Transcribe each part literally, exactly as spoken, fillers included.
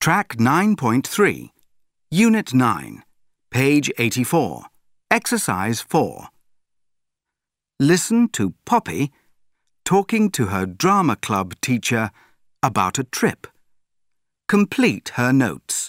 Track nine point three, Unit nine, page eighty-four, Exercise four. Listen to Poppy talking to her drama club teacher about a trip. Complete her notes.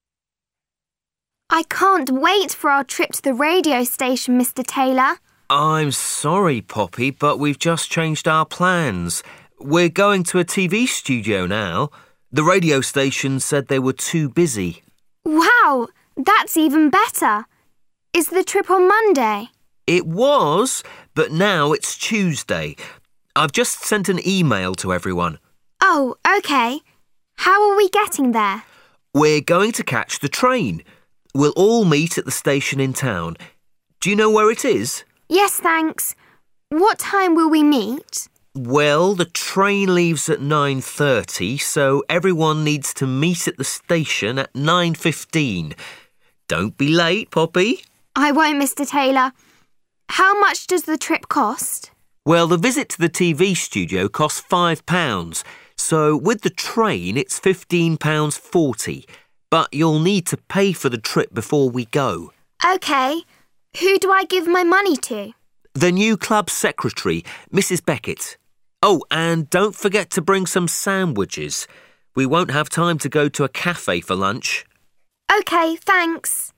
I can't wait for our trip to the radio station, Mister Taylor. I'm sorry, Poppy, but we've just changed our plans. We're going to a T V studio now. The radio station said they were too busy. Wow, that's even better. Is the trip on Monday? It was, but now it's Tuesday. I've just sent an email to everyone. Oh, OK. How are we getting there? We're going to catch the train. We'll all meet at the station in town. Do you know where it is? Yes, thanks. What time will we meet? Well, the train leaves at nine thirty, so everyone needs to meet at the station at nine fifteen. Don't be late, Poppy. I won't, Mister Taylor. How much does the trip cost? Well, the visit to the T V studio costs five pounds, so with the train it's fifteen pounds forty. But you'll need to pay for the trip before we go. OK. Who do I give my money to? The new club secretary, Missus Beckett. Oh, and don't forget to bring some sandwiches. We won't have time to go to a cafe for lunch. OK, thanks.